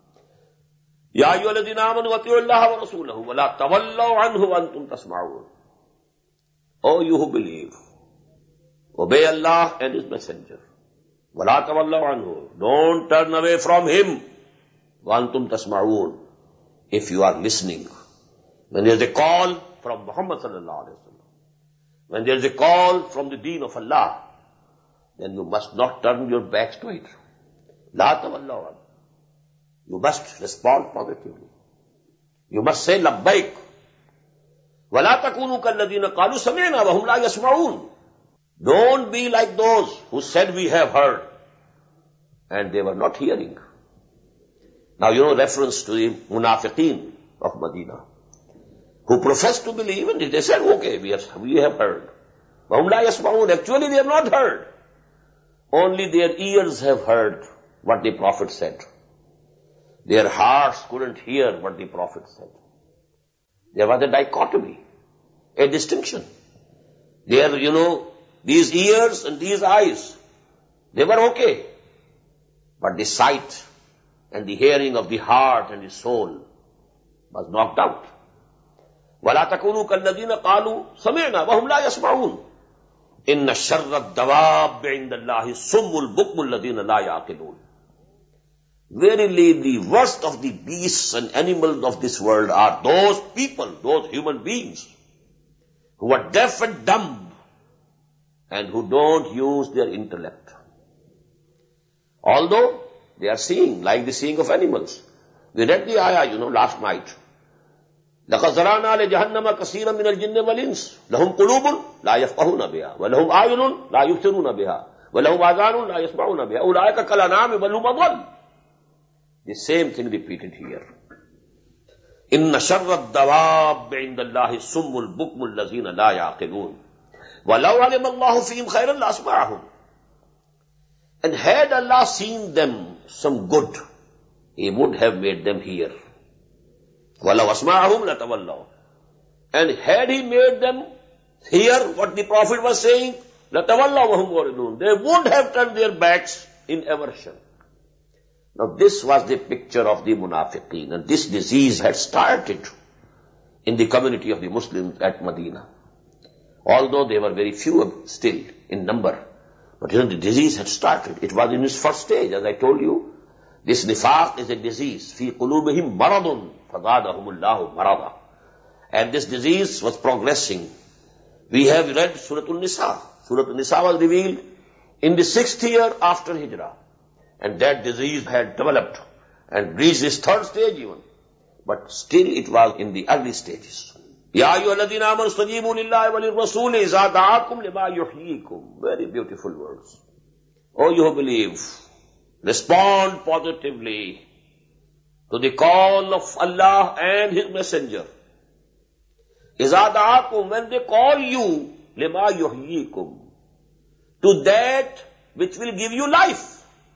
Ya ayyuhalladhina amanu ati'u Allah wa rasulahu wa la tawallaw anhu wa antum tasma'un. O you who believe, Obey Allah and His Messenger. وَلَا تَوَلَّوْا عَنْهُ. Don't turn away from Him. وَأَنْتُمْ تَسْمَعُونَ. If you are listening, when there is a call from Muhammad sallallahu alaihi wasallam, when there is a call from the deen of Allah, then you must not turn your backs to it. لَا تَوَلَّوْا عَنْهُ. You must respond positively. You must say labbaik. وَلَا تَكُونُوا كَالَّذِينَ قَالُوا سَمِعْنَا وَهُمْ لَا يَسْمَعُونَ. Don't be like those who said we have heard and they were not hearing. Now you know reference to the munafiqeen of Medina who professed to believe and they said, okay, we have, we have heard. وَهُمْ لَا يَسْمَعُونَ. Actually they have not heard. Only their ears have heard what the Prophet said. Their hearts couldn't hear what the Prophet said. There was a dichotomy, a distinction. There, you know, these ears and these eyes, they were okay. But the sight and the hearing of the heart and the soul was knocked out. وَلَا تَكُونُوا كَالَّذِينَ قَالُوا سَمِعْنَا وَهُمْ لَا يَسْمَعُونَ. إِنَّ الشَّرَّ الدَّوَابِّ عِنْدَ اللَّهِ الصُّمُّ الْبُكْمُ الَّذِينَ لَا يَعْقِلُونَ. Verily, the worst of the beasts and animals of this world are those people, those human beings, who are deaf and dumb and who don't use their intellect. Although they are seeing, like the seeing of animals. We read the ayah, you know, last night. لَقَدْ زَرَعْنَا لِجَهَنَّمَ كَثِيرًا مِنَ الْجِنِّ وَالْإِنسِ لَهُمْ قُلُوبٌ لَا يَفْقَهُونَ بِهَا وَلَهُمْ أَعْيُنٌ لَا يُبْصِرُونَ بِهَا وَلَهُمْ آذَانٌ لَا يَسْمَعُونَ بِهَا أُولَٰئِكَ كَالْأَنْعَامِ بَلْ هُمْ أَضَلُّ. The same thing repeated here. إِنَّ شَرَّ الدَّوَابِّ عِنْدَ اللَّهِ الصُّمُّ الْبُكْمُ الَّذِينَ لَا يَعْقِلُونَ وَلَوْ عَلِمَ اللَّهُ فِيهِمْ خَيْرًا لَأَسْمَعَهُمْ. And had Allah seen them some good, He would have made them hear. وَلَوْ أَسْمَعَهُمْ لَتَوَلَّوْا. And had He made them hear what the Prophet was saying, لَتَوَلَّوْا وَهُمْ مُعْرِضُونَ. They would have turned their backs in aversion. Now this was the picture of the munafiqeen, and this disease had started in the community of the Muslims at Medina. Although they were very few still in number, but you know, the disease had started. It was in its first stage, as I told you. This nifaq is a disease. فِي قُلُوبِهِمْ مَرَضٌ فَزَادَهُمُ اللَّهُ مَرَضًا. And this disease was progressing. We have read Surah An-Nisa. Surah An-Nisa was revealed in the sixth year after Hijrah. And that disease had developed and reached its third stage even. But still it was in the early stages. يَا أَيُّهَا الَّذِينَ آمَنُوا اسْتَجِيبُوا لِلَّهِ وَلِلرَّسُولِ إِذَا دَعَاكُمْ لِمَا يُحْيِيكُمْ. Very beautiful words. Oh, you who believe, respond positively to the call of Allah and His Messenger. إِذَا دَعَاكُمْ, when they call you, لِمَا يُحْيِيكُمْ, to that which will give you life.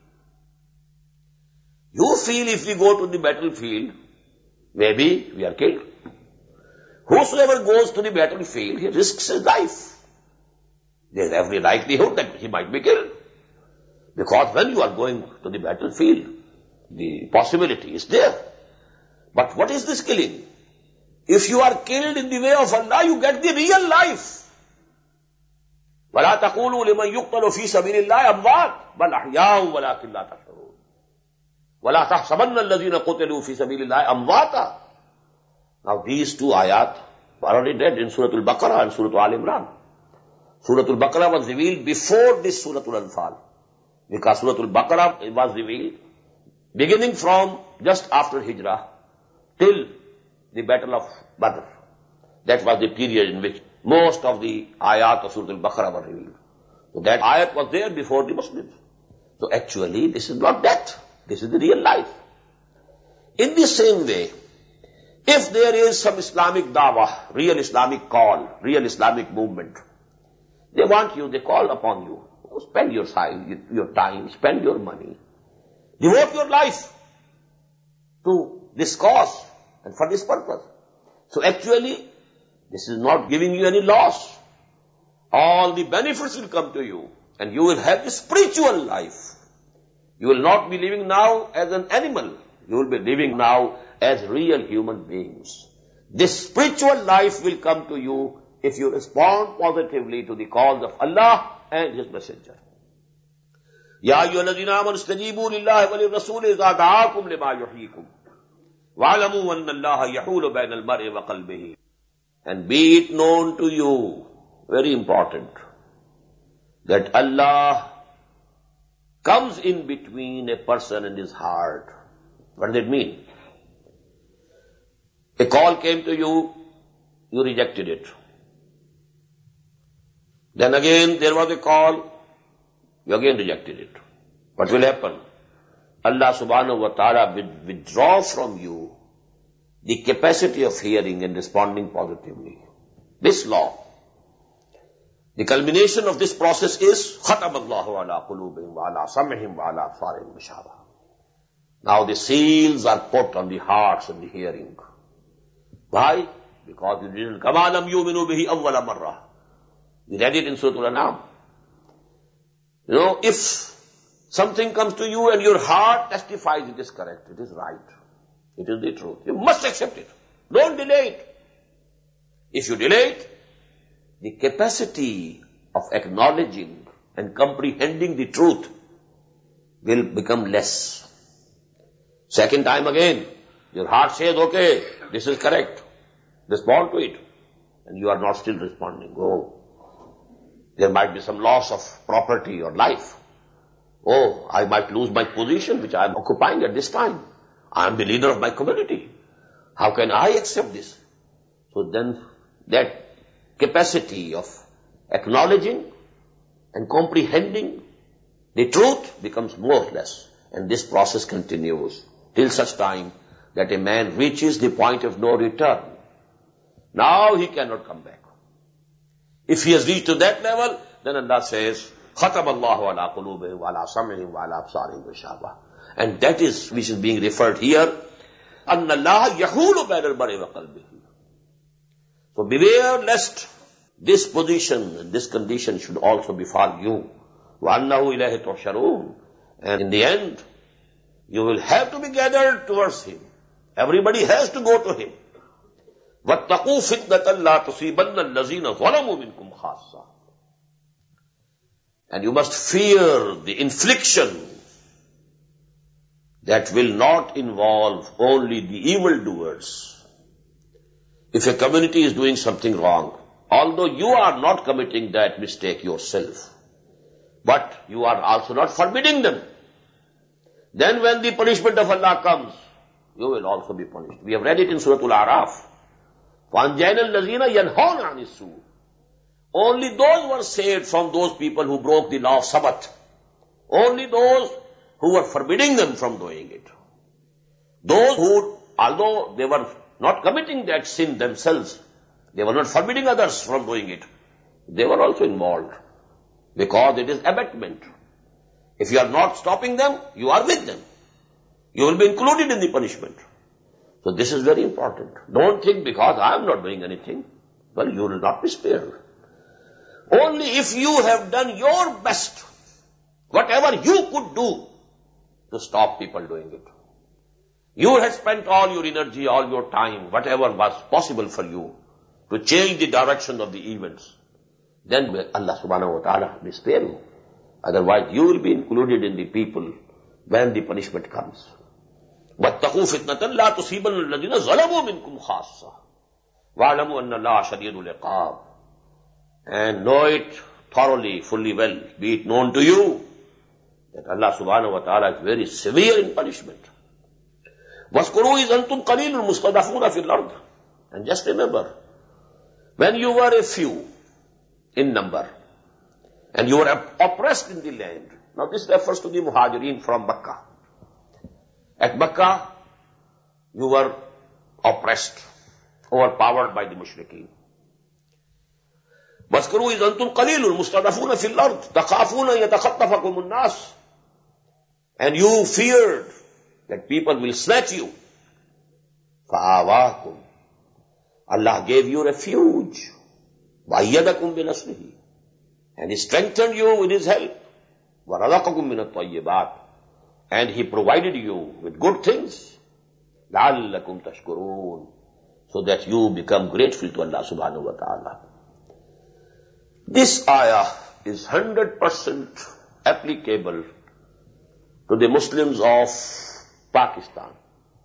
You feel if we go to the battlefield, maybe we are killed. Whosoever goes to the battlefield, he risks his life. There is every likelihood that he might be killed. Because when you are going to the battlefield, the possibility is there. But what is this killing? If you are killed in the way of Allah, you get the real life. وَلَا تَقُولُوا لِمَنْ يُقْتَلُ فِي سَبِيلِ اللَّهِ أَمْوَاتٌ بَلْ أَحْيَاءٌ وَلَكِنْ لَا تَشْعُرُونَ. وَلَا تَحْسَبَنَّ الَّذِينَ قُتِلُوا فِي سَبِيلِ اللَّهِ أَمْوَاتًا. Now these two ayat are already read in Surah Al-Baqarah and Surah Al-Imran. Surah Al-Baqarah was revealed before this Surah Al-Anfal. Because Surah Al-Baqarah was revealed beginning from just after Hijrah till the Battle of Badr. That was the period in which most of the ayat of Surah Al-Baqarah were revealed. So that ayat was there before the Muslims. So actually this is not death. This is the real life. In the same way, if there is some Islamic dawah, real Islamic call, real Islamic movement, they want you, they call upon you. Spend your time, your time, spend your money. Devote your life to this cause and for this purpose. So actually, this is not giving you any loss. All the benefits will come to you and you will have a spiritual life. You will not be living now as an animal. You will be living now as real human beings. This spiritual life will come to you if you respond positively to the calls of Allah and his messenger. Ya ayyuhalladhina amanu istajibu lillahi wa lirrasuli idha da'akum lima yuhyikum wa'lamu anna Allaha yahulu bayna al-mar'i wa qalbihi. And be it known to you, very important, that Allah comes in between a person and his heart. What does it mean? A call came to you, you rejected it. Then again there was a call, you again rejected it. What will happen? Allah subhanahu wa ta'ala will withdraw from you the capacity of hearing and responding positively. This law. The culmination of this process is khatam Allahu ala qulubihim wa ala sam'ihim wa ala absarihim ghishawah. Now the seals are put on the hearts and the hearing. Why? Because you didn't come alam yuminu bihi awwala marrah. We read it in Surah Al-An'am. You know, if something comes to you and your heart testifies it is correct, it is right, it is the truth, you must accept it. Don't delay it. If you delay it, the capacity of acknowledging and comprehending the truth will become less. Second time again, your heart says, okay, this is correct. Respond to it. And you are not still responding. Oh, there might be some loss of property or life. Oh, I might lose my position which I am occupying at this time. I am the leader of my community. How can I accept this? So then that capacity of acknowledging and comprehending the truth becomes more or less. And this process continues till such time that a man reaches the point of no return. Now he cannot come back. If he has reached to that level, then Allah says, khatam Allahu ala qulubihim wa ala sam'ihim wa ala absarihim ghishawah. And that is which is being referred here, anna Allah yahulu bayna al-mar'i wa qalbihi. So beware lest this position and this condition should also befall you. Wa annahu ilayhi tuhsharun. And in the end, you will have to be gathered towards him. Everybody has to go to him. وَاتَّقُوا فِتْنَةً لَا تُصِيبَنَّ الَّذِينَ ظَلَمُوا مِنْكُمْ خَاصَّةً. And you must fear the infliction that will not involve only the evildoers. If a community is doing something wrong, although you are not committing that mistake yourself, but you are also not forbidding them, then when the punishment of Allah comes, you will also be punished. We have read it in Surah Al-A'raf. وَأَنْجَيْنَا الَّذِينَ يَنْهَوْنَ عَنِ السُّوءِ. Only those were saved from those people who broke the law of Sabbath. Only those who were forbidding them from doing it. Those who, although they were not committing that sin themselves, they were not forbidding others from doing it, they were also involved. Because it is abatement. If you are not stopping them, you are with them. You will be included in the punishment. So this is very important. Don't think because I am not doing anything, well, you will not be spared. Only if you have done your best, whatever you could do to stop people doing it. You had spent all your energy, all your time, whatever was possible for you to change the direction of the events. Then Allah subhanahu wa ta'ala will spare you. Otherwise, you will be included in the people when the punishment comes. وَاتَّقُوا فِتْنَةً لَا تُصِيبَنَّ الَّذِينَ ظَلَمُوا مِنْكُمْ خَاصَّةً وَاعْلَمُوا أَنَّ اللَّهَ شَدِيدُ الْعِقَابِ. And know it thoroughly, fully well, be it known to you, that Allah subhanahu wa ta'ala is very severe in punishment. وَاسْكُرُوا إِذْ أَنْتُمْ قَلِيلٌ مُسْتَضَعْفُونَ فِي الْأَرْضِ. And just remember, when you were a few in number, and you were oppressed in the land. Now this refers to the Muhajirin from Makkah. At Makkah, you were oppressed, overpowered by the Mushrikeen. وَاسْكُرُوا إِذْ أَنْتُمْ قَلِيلٌ مُسْتَضَعْفُونَ فِي الْأَرْضِ تَخَافُونَ يَتَخَطَّفَكُمُ النَّاسُ. And you feared that people will snatch you. فَآوَاكُمْ. Allah gave you refuge. وَأَيَّدَكُمْ بِنَصْرِهِ. And He strengthened you with His help. وَرَزَقَكُمْ مِنَ الطَّيِّبَاتِ. And He provided you with good things. لَعَلَّكُمْ تَشْكُرُونَ. So that you become grateful to Allah subhanahu wa ta'ala. This ayah is one hundred percent applicable to the Muslims of Pakistan.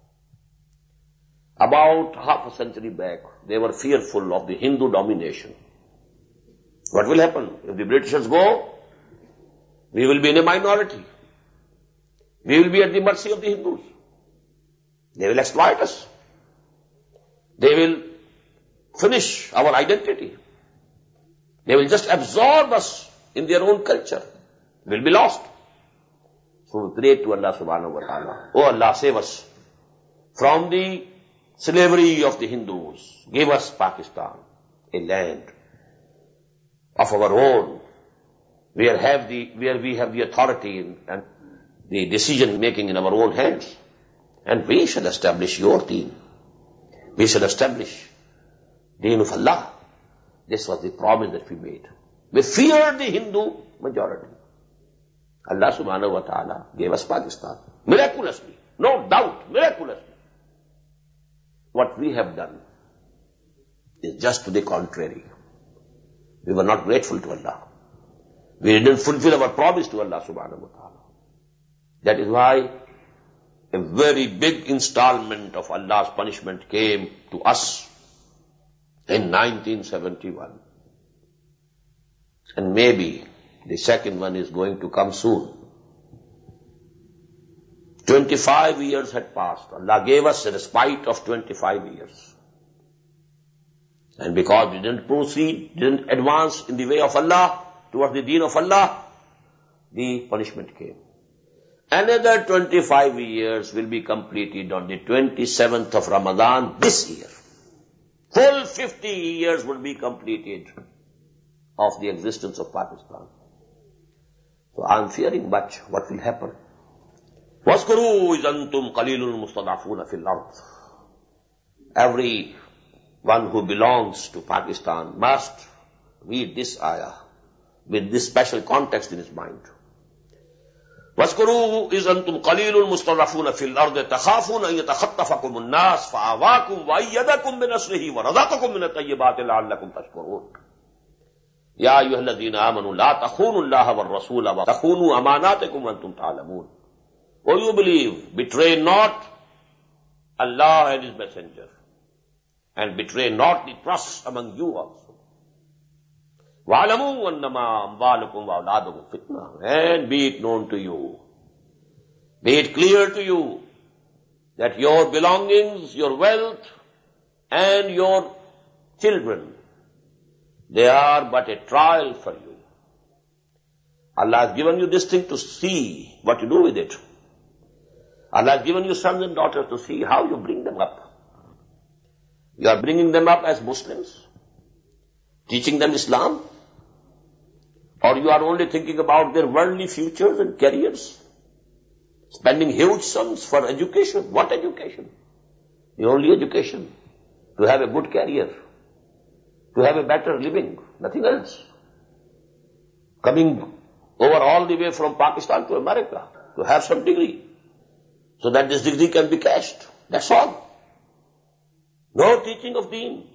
About half a century back, they were fearful of the Hindu domination. What will happen? If the Britishers go, we will be in a minority. We will be at the mercy of the Hindus. They will exploit us. They will finish our identity. They will just absorb us in their own culture. We will be lost. So we pray to Allah subhanahu wa ta'ala, oh Allah, save us from the slavery of the Hindus. Give us Pakistan, a land of our own, where, have the, where we have the authority in, and the decision making in our own hands. And we shall establish your deen. We shall establish deen of Allah. This was the promise that we made. We feared the Hindu majority. Allah subhanahu wa ta'ala gave us Pakistan. Miraculously. No doubt. Miraculously. What we have done is just to the contrary. We were not grateful to Allah. We didn't fulfill our promise to Allah subhanahu wa ta'ala. That is why a very big installment of Allah's punishment came to us in nineteen seventy-one. And maybe the second one is going to come soon. twenty-five years had passed. Allah gave us a respite of twenty-five years. And because we didn't proceed, didn't advance in the way of Allah, towards the deen of Allah, the punishment came. Another twenty-five years will be completed on the twenty-seventh of Ramadan this year. Full fifty years will be completed of the existence of Pakistan. So I am fearing much what will happen. وَاذْكُرُوا إِذْ أَنْتُمْ قَلِيلٌ مُسْتَضْعَفُونَ فِي الْأَرْضِ. Every one who belongs to Pakistan must read this ayah with this special context in his mind. وَاذْكُرُوا إِذْ أَنْتُمْ قَلِيلٌ مُسْتَضْعَفُونَ فِي الْأَرْضِ تَخَافُونَ أَنْ يَتَخَطَّفَكُمُ النَّاسُ فَآوَاكُمْ وَأَيَّدَكُمْ بِنَصْرِهِ وَرَزَقَكُمْ مِنَ الطَّيِّبَاتِ لَعَلَّكُمْ تَشْكُرُونَ. يَا أَيُّهَا الَّذِينَ آمَنُوا لَا تَخُونُوا اللَّهَ وَالرَّسُولَ وَتَخُونُوا أَمَانَاتِكُمْ وَأَنْتُمْ تَعْلَمُونَ. O you believe, betray not Allah and His Messenger, and betray not the trust among you also. وَعَلَمُوا أَنَّمَا أَمْوَالُكُمْ وَأَوْلَادُكُمْ فِتْنَةٌ. And be it known to you, be it clear to you, that your belongings, your wealth, and your children, they are but a trial for you. Allah has given you this thing to see what you do with it. Allah has given you sons and daughters to see how you bring them up. You are bringing them up as Muslims, teaching them Islam, or you are only thinking about their worldly futures and careers, spending huge sums for education. What education? The only education, to have a good career, to have a better living, nothing else. Coming over all the way from Pakistan to America to have some degree, so that this degree can be cashed. That's all. No teaching of deen.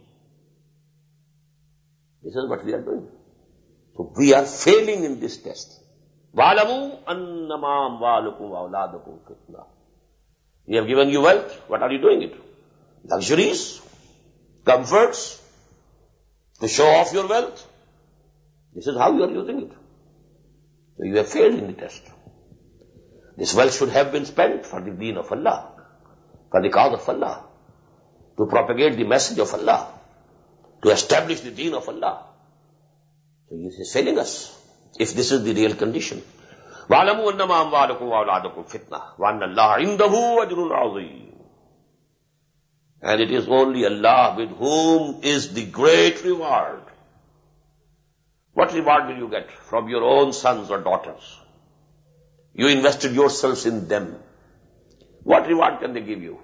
This is what we are doing. So we are failing in this test. وَعَلَمُوا أَنَّمَا أَمْوَالُكُمْ وَأَوْلَادُكُمْ فِتْنَةٌ. We have given you wealth. What are you doing it? Luxuries, comforts, to show off your wealth. This is how you are using it. So you have failed in the test. This wealth should have been spent for the deen of Allah, for the cause of Allah, to propagate the message of Allah, to establish the deen of Allah. So he is failing us, if this is the real condition. وَعَلَمُوا أَنَّمَا أَمْوَالُكُمْ وَأَوْلَادُكُمْ فِتْنَةٌ وَأَنَّ اللَّهَ عِنْدَهُ أَجْرٌ عَظِيمٌ. And it is only Allah with whom is the great reward. What reward will you get from your own sons or daughters? You invested yourselves in them. What reward can they give you?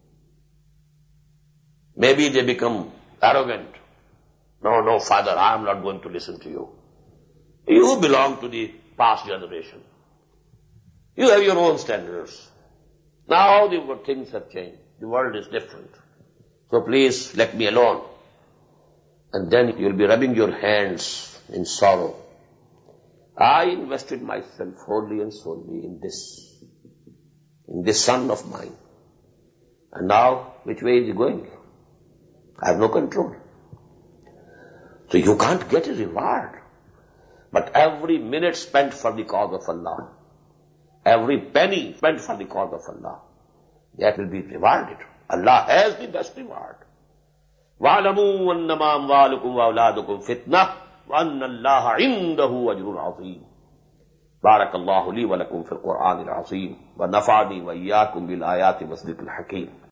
Maybe they become arrogant. No, no, father, I am not going to listen to you. You belong to the past generation. You have your own standards. Now the things have changed. The world is different. So please let me alone. And then you will be rubbing your hands in sorrow. I invested myself wholly and solely in this, in this son of mine. And now, which way is he going? I have no control. So you can't get a reward. But every minute spent for the cause of Allah, every penny spent for the cause of Allah, that will be rewarded. Allah has the best reward. وَعْلَمُوا أَنَّمَا أَمْوَالُكُمْ وَأَوْلَادُكُمْ فِتْنَةٌ وَأَنَّ اللَّهَ عِندَهُ أَجْرٌ عَظِيمٌ. بارك الله لي ولكم في القرآن العظيم ونفعني وإياكم بالآيات والذكر الحكيم.